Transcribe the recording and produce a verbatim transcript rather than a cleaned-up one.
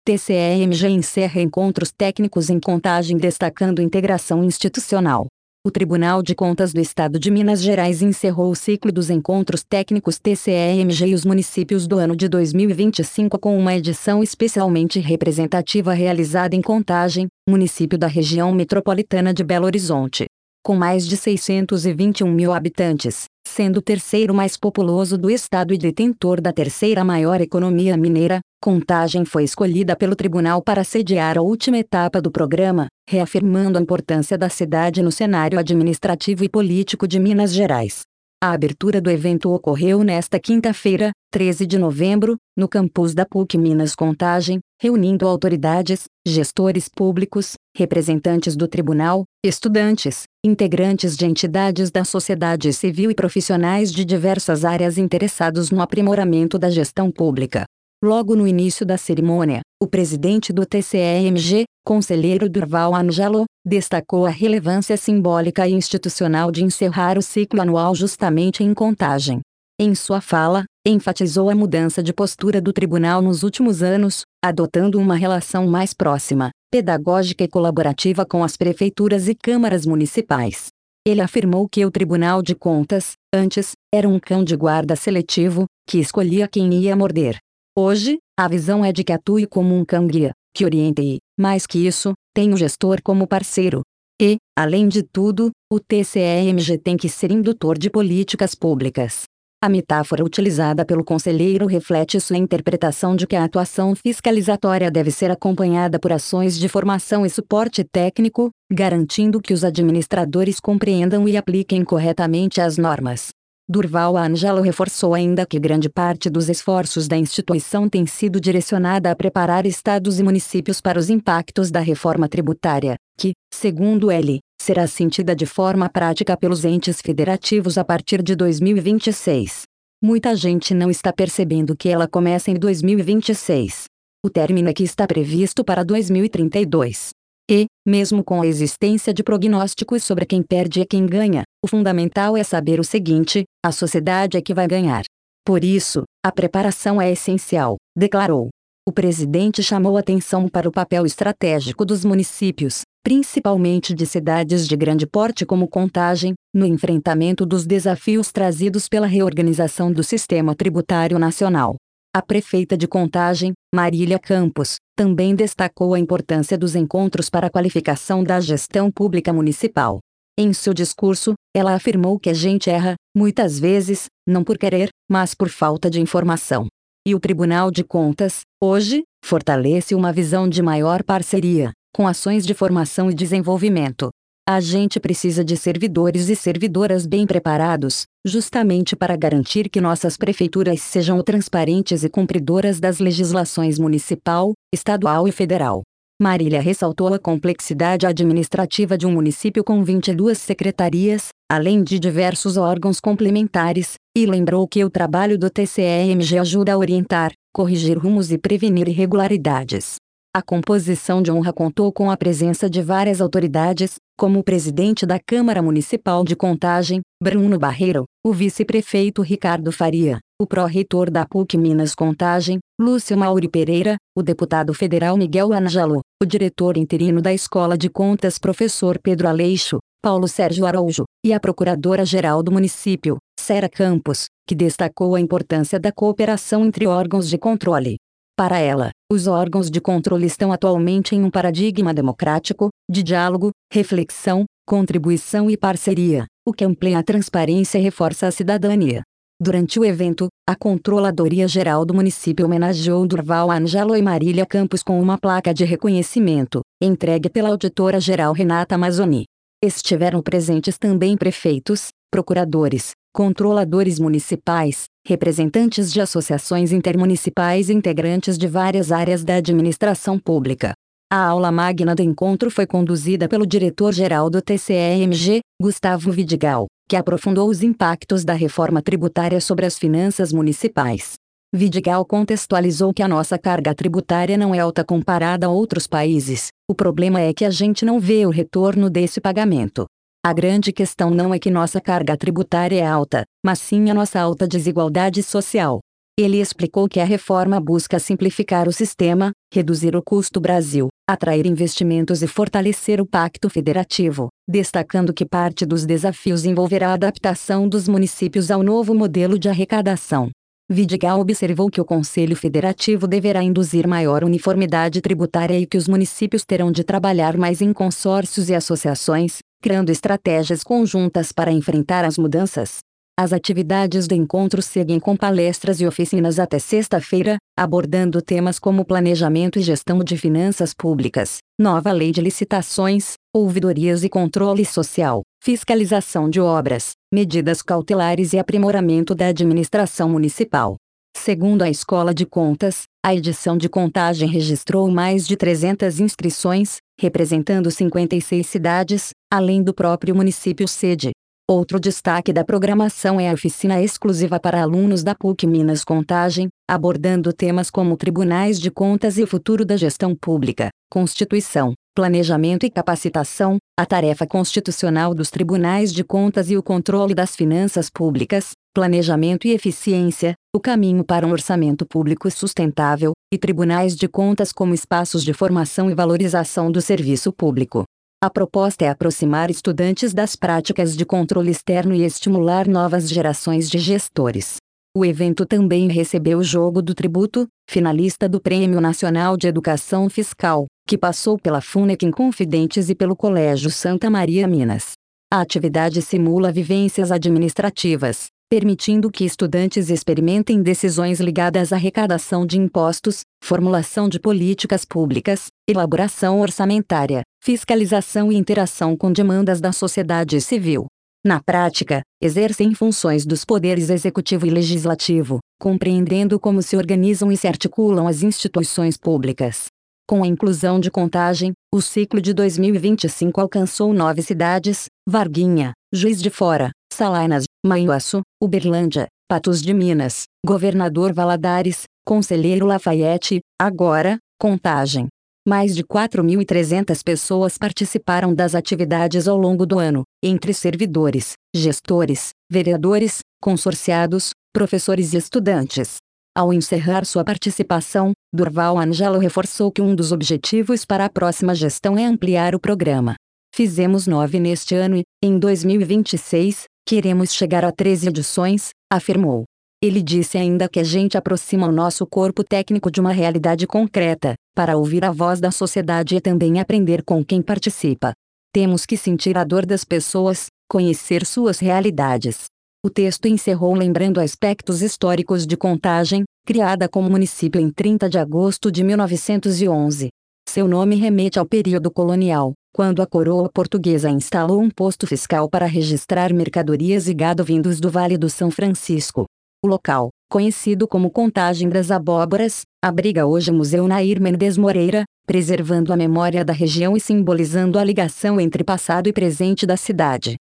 T C E M G encerra encontros técnicos em Contagem destacando integração institucional. O Tribunal de Contas do Estado de Minas Gerais encerrou o ciclo dos encontros técnicos T C E M G e os municípios do ano de dois mil e vinte e cinco com uma edição especialmente representativa realizada em Contagem, município da região metropolitana de Belo Horizonte. Com mais de seiscentos e vinte e um mil habitantes, sendo o terceiro mais populoso do estado e detentor da terceira maior economia mineira, Contagem foi escolhida pelo tribunal para sediar a última etapa do programa, reafirmando a importância da cidade no cenário administrativo e político de Minas Gerais. A abertura do evento ocorreu nesta quinta-feira, treze de novembro, no campus da P U C Minas Contagem, reunindo autoridades, gestores públicos, representantes do tribunal, estudantes, integrantes de entidades da sociedade civil e profissionais de diversas áreas interessados no aprimoramento da gestão pública. Logo no início da cerimônia, o presidente do T C E M G, conselheiro Durval Ângelo, destacou a relevância simbólica e institucional de encerrar o ciclo anual justamente em Contagem. Em sua fala, enfatizou a mudança de postura do tribunal nos últimos anos, adotando uma relação mais próxima, pedagógica e colaborativa com as prefeituras e câmaras municipais. Ele afirmou que o Tribunal de Contas, antes, era um cão de guarda seletivo, que escolhia quem ia morder. Hoje, a visão é de que atue como um cão-guia, que oriente e, mais que isso, tem o gestor como parceiro. E, além de tudo, o T C E M G tem que ser indutor de políticas públicas. A metáfora utilizada pelo conselheiro reflete sua interpretação de que a atuação fiscalizatória deve ser acompanhada por ações de formação e suporte técnico, garantindo que os administradores compreendam e apliquem corretamente as normas. Durval Ângelo reforçou ainda que grande parte dos esforços da instituição tem sido direcionada a preparar estados e municípios para os impactos da reforma tributária, que, segundo ele, será sentida de forma prática pelos entes federativos a partir de dois mil e vinte e seis. Muita gente não está percebendo que ela começa em dois mil e vinte e seis. O término é que está previsto para dois mil e trinta e dois. E, mesmo com a existência de prognósticos sobre quem perde e quem ganha, o fundamental é saber o seguinte: a sociedade é que vai ganhar. Por isso, a preparação é essencial, declarou. O presidente chamou atenção para o papel estratégico dos municípios, principalmente de cidades de grande porte como Contagem, no enfrentamento dos desafios trazidos pela reorganização do sistema tributário nacional. A prefeita de Contagem, Marília Campos, também destacou a importância dos encontros para a qualificação da gestão pública municipal. Em seu discurso, ela afirmou que a gente erra, muitas vezes, não por querer, mas por falta de informação. E o Tribunal de Contas, hoje, fortalece uma visão de maior parceria, com ações de formação e desenvolvimento. A gente precisa de servidores e servidoras bem preparados, justamente para garantir que nossas prefeituras sejam transparentes e cumpridoras das legislações municipal, estadual e federal. Marília ressaltou a complexidade administrativa de um município com vinte e duas secretarias, além de diversos órgãos complementares, e lembrou que o trabalho do T C E M G ajuda a orientar, corrigir rumos e prevenir irregularidades. A composição de honra contou com a presença de várias autoridades, como o presidente da Câmara Municipal de Contagem, Bruno Barreiro, o vice-prefeito Ricardo Faria, o pró-reitor da P U C Minas Contagem, Lúcio Mauri Pereira, o deputado federal Miguel Ângelo, o diretor interino da Escola de Contas professor Pedro Aleixo, Paulo Sérgio Araújo, e a procuradora-geral do município, Sera Campos, que destacou a importância da cooperação entre órgãos de controle. Para ela, os órgãos de controle estão atualmente em um paradigma democrático, de diálogo, reflexão, contribuição e parceria, o que amplia a transparência e reforça a cidadania. Durante o evento, a Controladoria Geral do município homenageou Durval Ângelo e Marília Campos com uma placa de reconhecimento, entregue pela auditora-geral Renata Mazzoni. Estiveram presentes também prefeitos, procuradores, controladores municipais, representantes de associações intermunicipais e integrantes de várias áreas da administração pública. A aula magna do encontro foi conduzida pelo diretor-geral do T C E M G, Gustavo Vidigal, que aprofundou os impactos da reforma tributária sobre as finanças municipais. Vidigal contextualizou que a nossa carga tributária não é alta comparada a outros países, o problema é que a gente não vê o retorno desse pagamento. A grande questão não é que nossa carga tributária é alta, mas sim a nossa alta desigualdade social. Ele explicou que a reforma busca simplificar o sistema, reduzir o custo Brasil, atrair investimentos e fortalecer o pacto federativo, destacando que parte dos desafios envolverá a adaptação dos municípios ao novo modelo de arrecadação. Vidigal observou que o Conselho Federativo deverá induzir maior uniformidade tributária e que os municípios terão de trabalhar mais em consórcios e associações, criando estratégias conjuntas para enfrentar as mudanças. As atividades do encontro seguem com palestras e oficinas até sexta-feira, abordando temas como planejamento e gestão de finanças públicas, nova lei de licitações, ouvidorias e controle social, fiscalização de obras, medidas cautelares e aprimoramento da administração municipal. Segundo a Escola de Contas, a edição de Contagem registrou mais de trezentas inscrições, representando cinquenta e seis cidades, além do próprio município sede. Outro destaque da programação é a oficina exclusiva para alunos da P U C Minas Contagem, abordando temas como tribunais de contas e o futuro da gestão pública, Constituição, planejamento e capacitação, a tarefa constitucional dos tribunais de contas e o controle das finanças públicas, planejamento e eficiência, o caminho para um orçamento público sustentável, e tribunais de contas como espaços de formação e valorização do serviço público. A proposta é aproximar estudantes das práticas de controle externo e estimular novas gerações de gestores. O evento também recebeu o Jogo do Tributo, finalista do Prêmio Nacional de Educação Fiscal, que passou pela FUNEC em Confidentes e pelo Colégio Santa Maria Minas. A atividade simula vivências administrativas, permitindo que estudantes experimentem decisões ligadas à arrecadação de impostos, formulação de políticas públicas, elaboração orçamentária, fiscalização e interação com demandas da sociedade civil. Na prática, exercem funções dos poderes executivo e legislativo, compreendendo como se organizam e se articulam as instituições públicas. Com a inclusão de Contagem, o ciclo de dois mil e vinte e cinco alcançou nove cidades: Varginha, Juiz de Fora, Salinas, Manhuaçu, Uberlândia, Patos de Minas, Governador Valadares, Conselheiro Lafayette, agora, Contagem. Mais de quatro mil e trezentas pessoas participaram das atividades ao longo do ano, entre servidores, gestores, vereadores, consorciados, professores e estudantes. Ao encerrar sua participação, Durval Angelo reforçou que um dos objetivos para a próxima gestão é ampliar o programa. Fizemos nove neste ano e, em dois mil e vinte e seis, queremos chegar a treze edições, afirmou. Ele disse ainda que a gente aproxima o nosso corpo técnico de uma realidade concreta, para ouvir a voz da sociedade e também aprender com quem participa. Temos que sentir a dor das pessoas, conhecer suas realidades. O texto encerrou lembrando aspectos históricos de Contagem, criada como município em trinta de agosto de mil novecentos e onze. Seu nome remete ao período colonial, quando a coroa portuguesa instalou um posto fiscal para registrar mercadorias e gado vindos do Vale do São Francisco. O local, conhecido como Contagem das Abóboras, abriga hoje o Museu Nair Mendes Moreira, preservando a memória da região e simbolizando a ligação entre passado e presente da cidade.